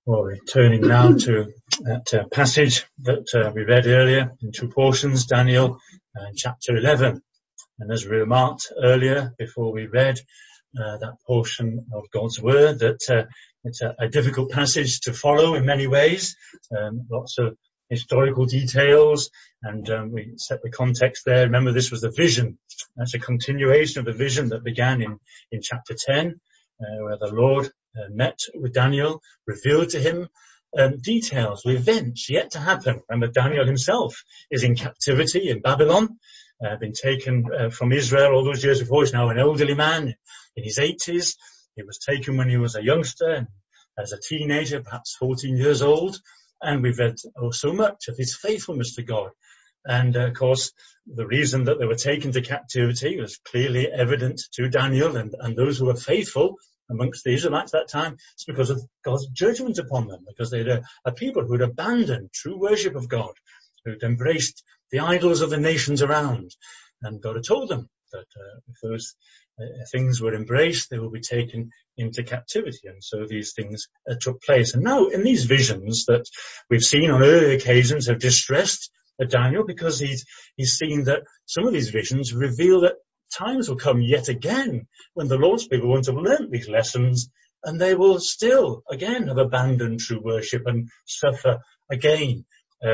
Well, we're turning now to that passage that we read earlier in two portions, Daniel chapter 11. And as we remarked earlier, before we read that portion of God's Word, that it's a difficult passage to follow in many ways. Lots of historical details, and we set the context there. Remember, this was the vision. That's a continuation of the vision that began in chapter 10, where the Lord met with Daniel, revealed to him details, events yet to happen. Remember, Daniel himself is in captivity in Babylon, been taken from Israel all those years before. He's now an elderly man in his 80s. He was taken when he was a youngster and as a teenager, perhaps 14 years old. And we've read so much of his faithfulness to God. And of course, the reason that they were taken to captivity was clearly evident to Daniel and those who were faithful amongst the Israelites at that time. It's because of God's judgment upon them, because they're a people who had abandoned true worship of God, who'd embraced the idols of the nations around. And God had told them that if those things were embraced, they will be taken into captivity. And so these things took place. And now in these visions that we've seen on earlier occasions have distressed Daniel, because he's seen that some of these visions reveal that times will come yet again when the Lord's people won't have learnt these lessons, and they will still again have abandoned true worship and suffer again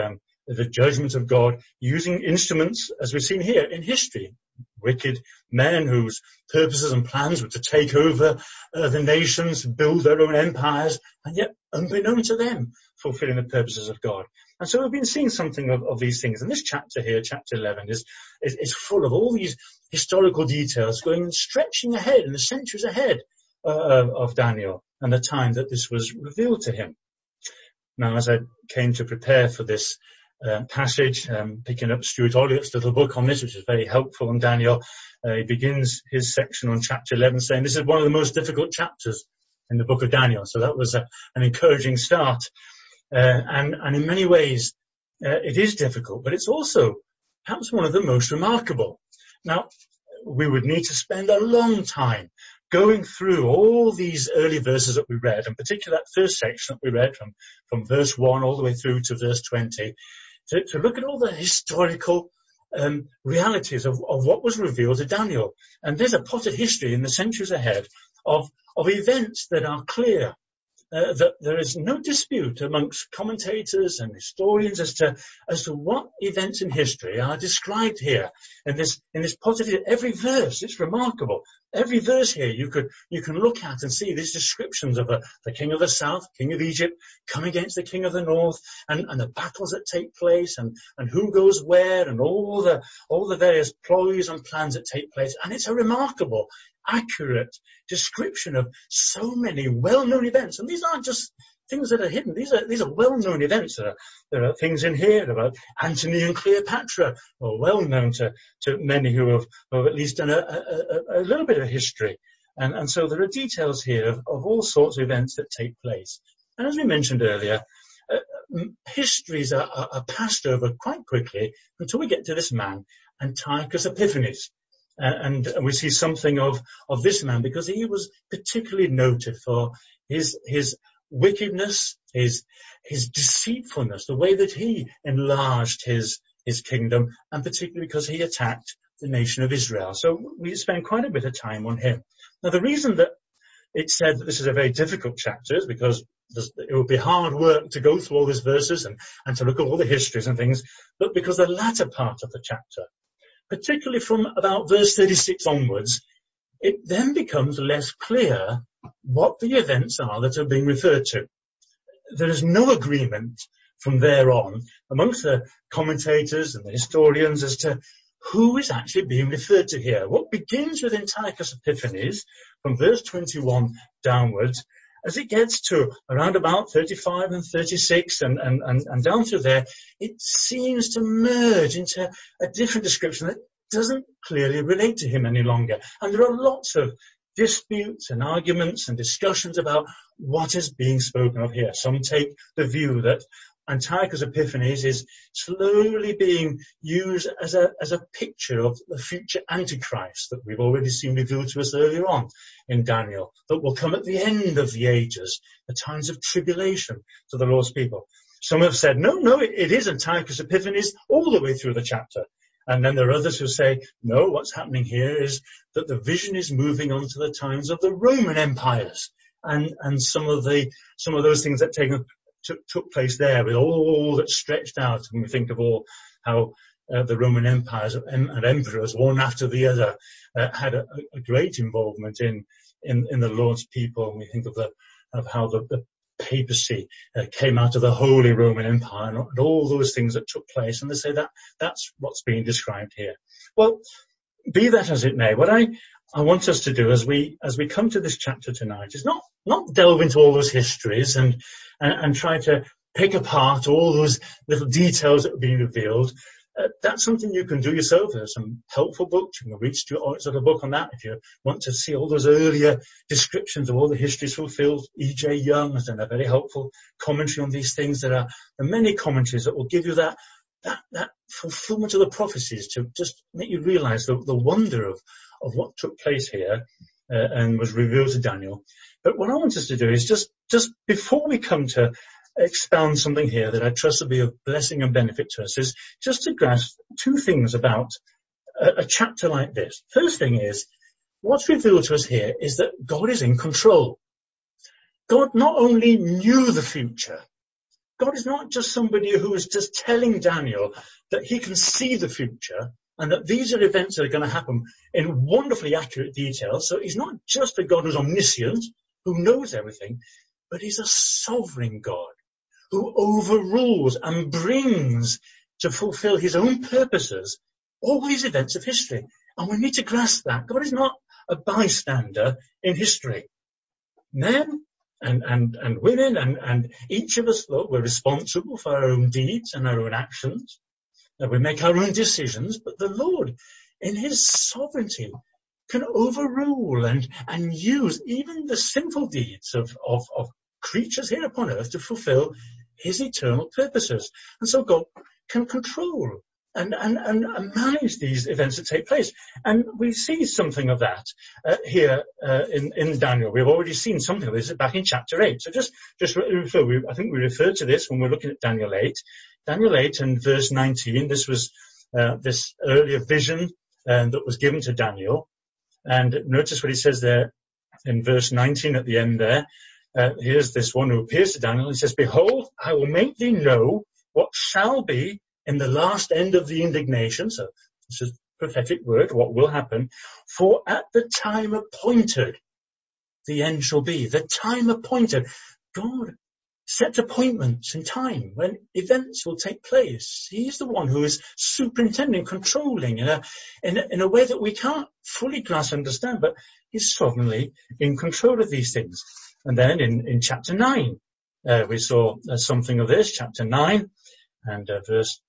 the judgment of God using instruments, as we've seen here in history. Wicked men whose purposes and plans were to take over the nations, build their own empires, and yet unbeknown to them, fulfilling the purposes of God. And so we've been seeing something of these things. And this chapter here, chapter 11, is full of all these historical details going and stretching ahead in the centuries ahead of Daniel and the time that this was revealed to him. Now, as I came to prepare for this passage, picking up Stuart Olliott's little book on this, which is very helpful on Daniel, he begins his section on chapter 11 saying this is one of the most difficult chapters in the book of Daniel. So that was an encouraging start. And in many ways, it is difficult, but it's also perhaps one of the most remarkable. Now, we would need to spend a long time going through all these early verses that we read, and particularly that first section that we read from verse 1 all the way through to verse 20, to look at all the historical realities of what was revealed to Daniel. And there's a potted history in the centuries ahead of events that are clear. That there is no dispute amongst commentators and historians as to what events in history are described here in this potted. Every verse, it's remarkable. Every verse here you can look at and see these descriptions of the king of the south, king of Egypt, coming against the king of the north, and the battles that take place, and who goes where, and all the various ploys and plans that take place. And it's a remarkable, accurate description of so many well-known events. And these aren't just things that are hidden. These are well-known events. There are things in here about Antony and Cleopatra, or well-known to many who have at least done a little bit of history. And so there are details here of all sorts of events that take place. And as we mentioned earlier, histories are passed over quite quickly until we get to this man, Antiochus Epiphanes. And we see something of this man because he was particularly noted for his wickedness, his deceitfulness, the way that he enlarged his kingdom, and particularly because he attacked the nation of Israel. So we spend quite a bit of time on him. Now, the reason that it's said that this is a very difficult chapter is because it would be hard work to go through all these verses and to look at all the histories and things, but because the latter part of the chapter, particularly from about verse 36 onwards, it then becomes less clear what the events are that are being referred to. There is no agreement from there on amongst the commentators and the historians as to who is actually being referred to here. What begins with Antiochus Epiphanes from verse 21 downwards, as it gets to around about 35 and 36 and down through there, it seems to merge into a different description that doesn't clearly relate to him any longer. And there are lots of disputes and arguments and discussions about what is being spoken of here. Some take the view that Antiochus Epiphanes is slowly being used as a picture of the future Antichrist that we've already seen revealed to us earlier on in Daniel, that will come at the end of the ages, the times of tribulation to the Lord's people. Some have said, no, it is Antiochus Epiphanes all the way through the chapter. And then there are others who say, no, what's happening here is that the vision is moving on to the times of the Roman empires and some of those things that took place there, with all that stretched out. And we think of all how the Roman empires and emperors, one after the other, had a great involvement in the Lord's people. And we think of how the papacy came out of the Holy Roman Empire and all those things that took place. And they say that's what's being described here. Well, be that as it may, what I want us to do as we come to this chapter tonight is not delve into all those histories and try to pick apart all those little details that are being revealed. That's something you can do yourself. There's some helpful books. You can read Stuart Oitz's book on that if you want to see all those earlier descriptions of all the histories fulfilled. E.J. Young has done a very helpful commentary on these things. There are many commentaries that will give you that fulfillment of the prophecies to just make you realize the wonder of what took place here and was revealed to Daniel. But what I want us to do is just before we come to expound something here that I trust will be of blessing and benefit to us, is just to grasp two things about a chapter like this. First thing is, what's revealed to us here is that God is in control. God not only knew the future, God is not just somebody who is just telling Daniel that he can see the future and that these are events that are going to happen in wonderfully accurate detail. So he's not just a God who's omniscient, who knows everything, but he's a sovereign God who overrules and brings to fulfill his own purposes all these events of history. And we need to grasp that. God is not a bystander in history. Men and women and each of us, look, we're responsible for our own deeds and our own actions. And we make our own decisions, but the Lord, in his sovereignty, can overrule and use even the sinful deeds of creatures here upon earth to fulfill his eternal purposes. And so God can control and manage these events that take place. And we see something of that here in Daniel. We've already seen something of this back in chapter 8. So just refer, I think we referred to this when we're looking at Daniel 8. Daniel 8 and verse 19, this was this earlier vision that was given to Daniel. And notice what he says there in verse 19 at the end there. Here's this one who appears to Daniel. He says, "Behold, I will make thee know what shall be in the last end of the indignation." So this is prophetic word, what will happen. "For at the time appointed, the end shall be." The time appointed. God sets appointments in time when events will take place. He's the one who is superintending, controlling in a way that we can't fully grasp and understand, but he's sovereignly in control of these things. And then in chapter 9, we saw something of this, chapter 9 and verse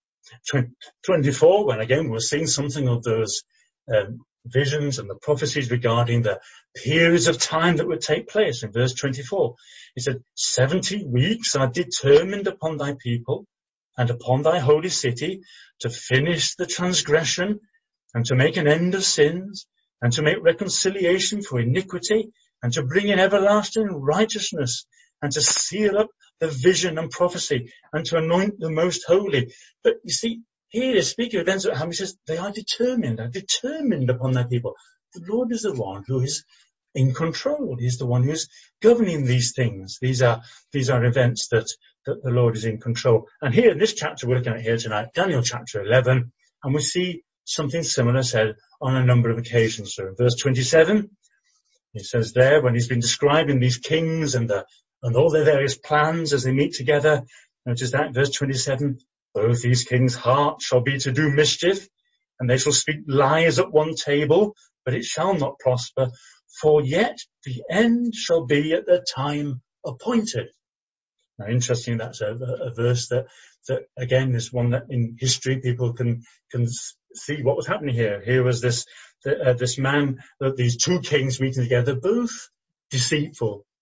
24, when again we're seeing something of those visions and the prophecies regarding the periods of time that would take place. In verse 24, he said, 70 weeks are determined upon thy people and upon thy holy city to finish the transgression and to make an end of sins and to make reconciliation for iniquity and to bring in everlasting righteousness and to seal up the vision and prophecy and to anoint the most holy. But you see, here is speaking of events that happen. He says they are determined upon their people. The Lord is the one who is in control. He's the one who's governing these things. These are events that the Lord is in control. And here in this chapter we're looking at here tonight, Daniel chapter 11, and we see something similar said on a number of occasions. So in verse 27, he says there, when he's been describing these kings and all their various plans as they meet together, notice that in verse 27, both these kings' hearts shall be to do mischief, and they shall speak lies at one table, but it shall not prosper, for yet the end shall be at the time appointed. Now, interesting, that's a verse that again is one that in history people can see what was happening here. Here was this man, these two kings meeting together, both deceitful,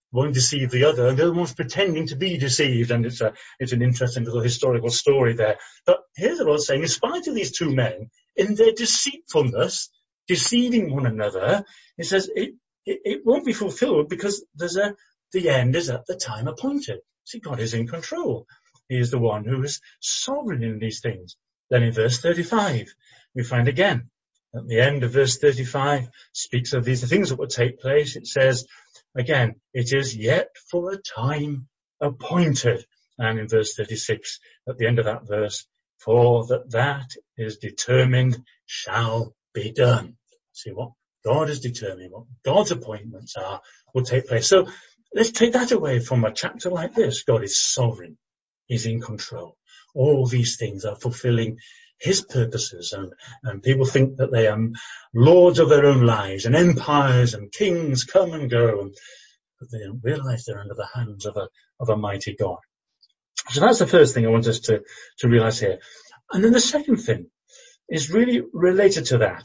one deceived the other, and the other one's pretending to be deceived, and it's an interesting little historical story there. But here's the Lord saying, in spite of these two men, in their deceitfulness, deceiving one another, it says it won't be fulfilled because the end is at the time appointed. See, God is in control. He is the one who is sovereign in these things. Then in verse 35, we find again, at the end of verse 35, speaks of these things that will take place. It says, again, it is yet for a time appointed. And in verse 36, at the end of that verse, for that is determined shall be done. See what God is determining, what God's appointments are, will take place. So let's take that away from a chapter like this. God is sovereign. He's in control. All these things are fulfilling his purposes, and people think that they are lords of their own lives, and empires and kings come and go, but they don't realize they're under the hands of a mighty God. So that's the first thing I want us to realize here. And then the second thing is really related to that,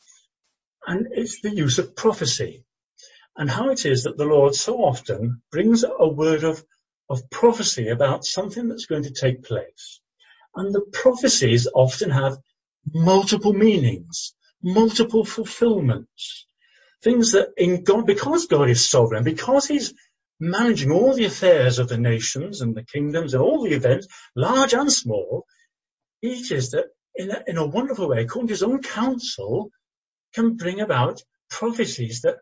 and it's the use of prophecy, and how it is that the Lord so often brings a word of prophecy about something that's going to take place. And the prophecies often have multiple meanings, multiple fulfillments. Things that in God, because God is sovereign, because he's managing all the affairs of the nations and the kingdoms and all the events, large and small, it is that in a wonderful way, according to his own counsel, can bring about prophecies that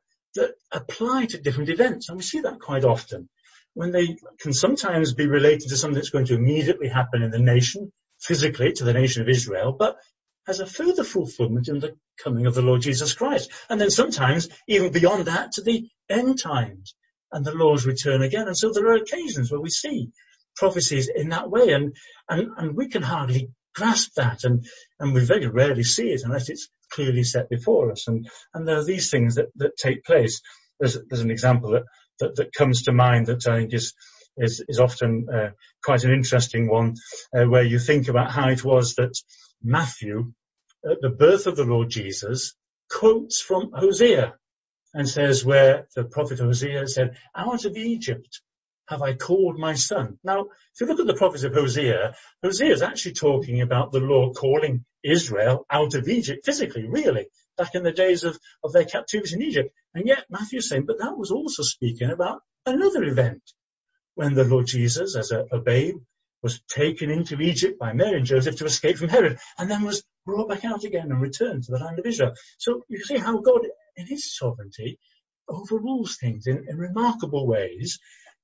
apply to different events. And we see that quite often, when they can sometimes be related to something that's going to immediately happen in the nation, physically to the nation of Israel, but has a further fulfillment in the coming of the Lord Jesus Christ. And then sometimes even beyond that to the end times and the Lord's return again. And so there are occasions where we see prophecies in that way, and we can hardly grasp that, and we very rarely see it unless it's clearly set before us. And there are these things that take place. There's an example that comes to mind that I think is often quite an interesting one, where you think about how it was that Matthew, at the birth of the Lord Jesus, quotes from Hosea and says, where the prophet Hosea said, out of Egypt have I called my son. Now, if you look at the prophets of Hosea is actually talking about the Lord calling Israel out of Egypt physically, really, back in the days of their captivity in Egypt. And yet Matthew's saying, but that was also speaking about another event, when the Lord Jesus, as a babe, was taken into Egypt by Mary and Joseph to escape from Herod, and then was brought back out again and returned to the land of Israel. So you see how God, in his sovereignty, overrules things in remarkable ways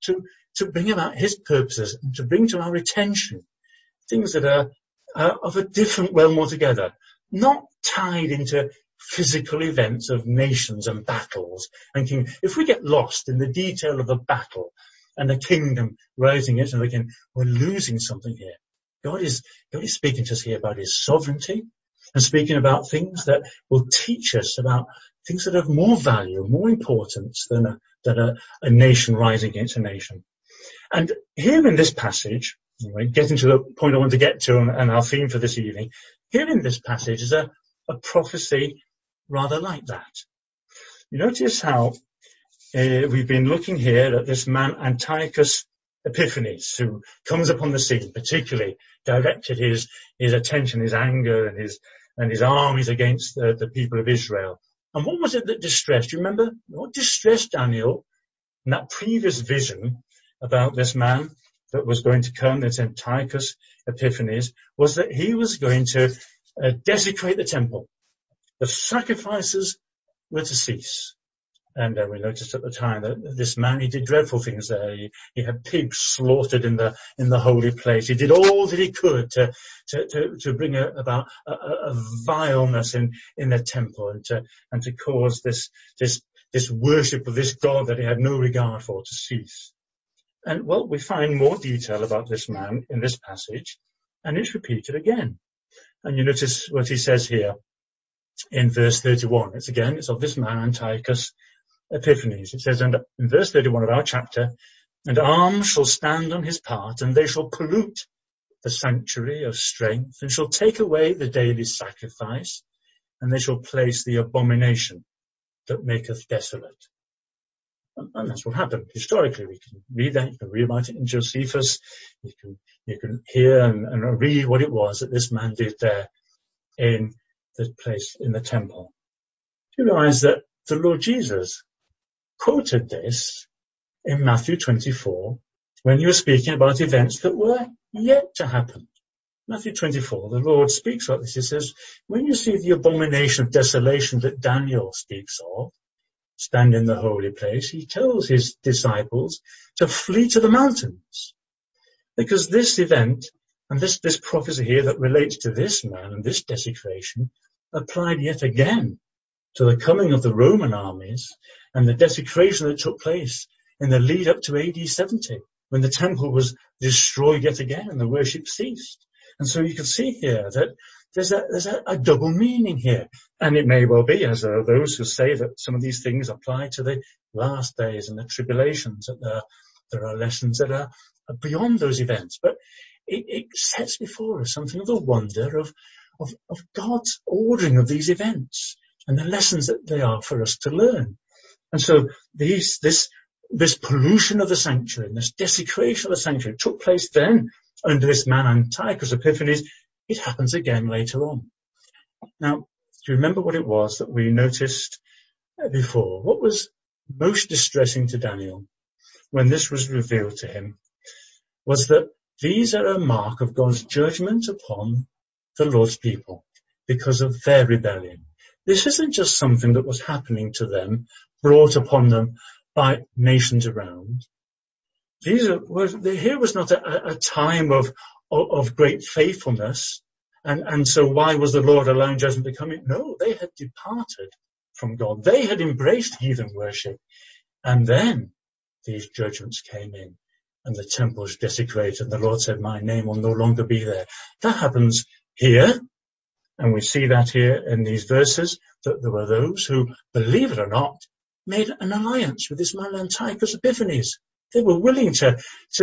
to bring about his purposes and to bring to our attention things that are of a different realm altogether, not tied into physical events of nations and battles and kingdoms. If we get lost in the detail of a battle and the kingdom rising it and again, we're losing something here. God is speaking to us here about his sovereignty and speaking about things that will teach us about things that have more value, more importance than a nation rising against a nation. And here in this passage, getting to the point I want to get to and our theme for this evening, here in this passage is a prophecy rather like that. You notice how we've been looking here at this man Antiochus Epiphanes, who comes upon the scene, particularly directed his attention, his anger and his armies against the people of Israel. And what was it that distressed? You remember what distressed Daniel in that previous vision about this man that was going to come, that's Antiochus Epiphanes, was that he was going to desecrate the temple. The sacrifices were to cease. And we noticed at the time that this man, he did dreadful things there. He had pigs slaughtered in the holy place. He did all that he could to bring about a vileness in the temple and to cause this worship of this God that he had no regard for to cease. And well, we find more detail about this man in this passage, and it's repeated again. And you notice what he says here in verse 31. It's of this man Antiochus Epiphanes. It says, and in verse 31 of our chapter, and arms shall stand on his part, and they shall pollute the sanctuary of strength, and shall take away the daily sacrifice, and they shall place the abomination that maketh desolate. And that's what happened historically. We can read that. You can read about it in Josephus. You can hear and read what it was that this man did there in the place in the temple. You realize that the Lord Jesus quoted this in Matthew 24 when he was speaking about events that were yet to happen. Matthew 24, the Lord speaks like this. He says, when you see the abomination of desolation that Daniel speaks of, stand in the holy place, he tells his disciples to flee to the mountains. Because this event and this prophecy here that relates to this man and this desecration applied yet again to the coming of the Roman armies and the desecration that took place in the lead up to AD 70, when the temple was destroyed yet again and the worship ceased. And so you can see here that there's a double meaning here. And it may well be, as there are those who say that some of these things apply to the last days and the tribulations, that there are lessons that are beyond those events. But it sets before us something of the wonder of God's ordering of these events and the lessons that they are for us to learn. And so this pollution of the sanctuary and this desecration of the sanctuary took place then under this man Antiochus Epiphanes. It happens again later on. Now, do you remember what it was that we noticed before? What was most distressing to Daniel when this was revealed to him was that these are a mark of God's judgment upon the Lord's people because of their rebellion. This isn't just something that was happening to them, brought upon them by nations around. Here was not a time of great faithfulness, and so why was the Lord allowing judgment to come in? No, they had departed from God. They had embraced heathen worship, and then these judgments came in, and the temple was desecrated, and the Lord said, my name will no longer be there. That happens here, and we see that here in these verses, that there were those who, believe it or not, made an alliance with this man Antiochus Epiphanes. They were willing to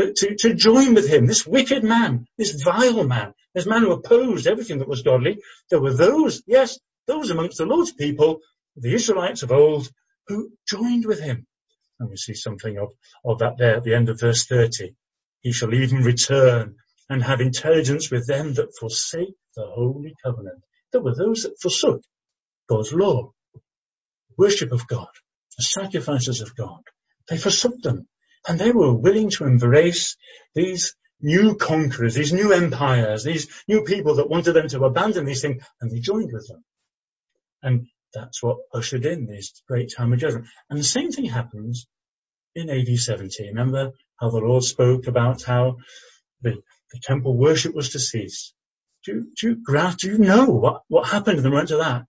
join with him, this wicked man, this vile man, this man who opposed everything that was godly. There were those amongst the Lord's people, the Israelites of old, who joined with him. And we see something of that there at the end of verse 30. He shall even return and have intelligence with them that forsake the holy covenant. There were those that forsook God's law, worship of God, the sacrifices of God. They forsook them. And they were willing to embrace these new conquerors, these new empires, these new people that wanted them to abandon these things, and they joined with them. And that's what ushered in this great time of judgment. And the same thing happens in AD 70. Remember how the Lord spoke about how the temple worship was to cease. Do you know what happened in the run to that?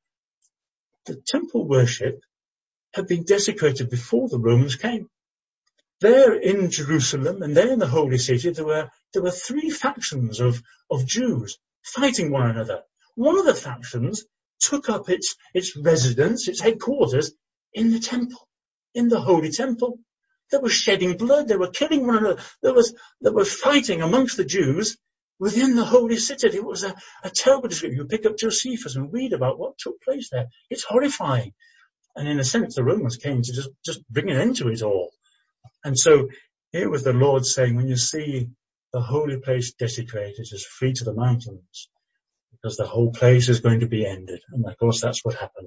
The temple worship had been desecrated before the Romans came. There in Jerusalem and there in the Holy City, there were three factions of Jews fighting one another. One of the factions took up its residence, its headquarters in the temple, in the Holy Temple. They were shedding blood. They were killing one another. They were fighting amongst the Jews within the Holy City. It was a terrible description. You pick up Josephus and read about what took place there. It's horrifying. And in a sense, the Romans came to just bring an end to it all. And so here was the Lord saying, when you see the holy place desecrated, just flee to the mountains, because the whole place is going to be ended. And of course, that's what happened.